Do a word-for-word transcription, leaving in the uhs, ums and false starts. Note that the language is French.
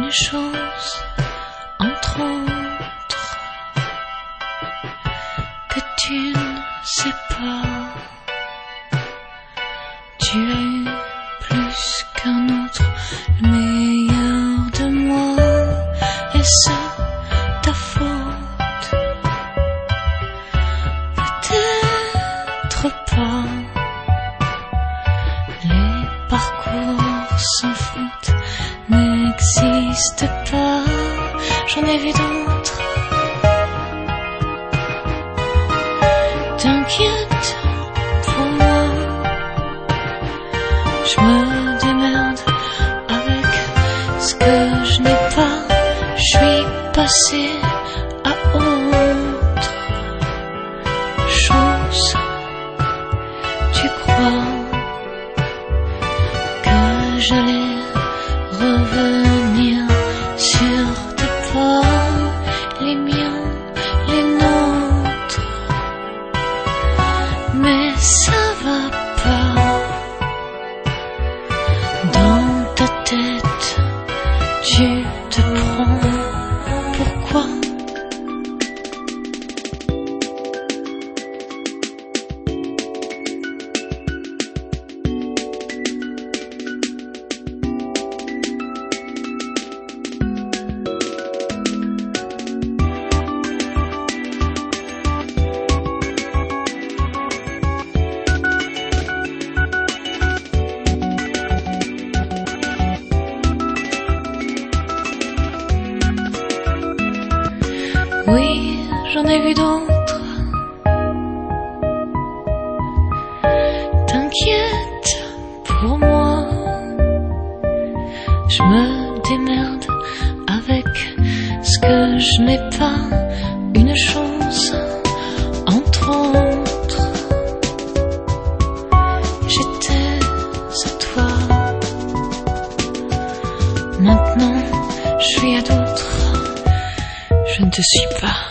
une chose, entre autres, que tu ne sais pas. Tu as eu plus qu'un autre le meilleur de moi, et c'est ta faute. Peut-être pas. Les parcours sans faute n'existent pas. J'en ai vu d'autres. T'inquiète pour moi, je me démerde avec ce que je n'ai pas. Je suis passé à autre chose. Tu crois que j'allais revenir sur tes pas, les miens, les nôtres, mais ça va pas. Dans ta tête, tu te prends. Pourquoi? Oui, j'en ai vu d'autres. T'inquiète pour moi, je me démerde avec ce que je n'ai pas. Une chose, entre autres, j'étais à toi. Maintenant, je suis à d'autres. Je ne te suis pas.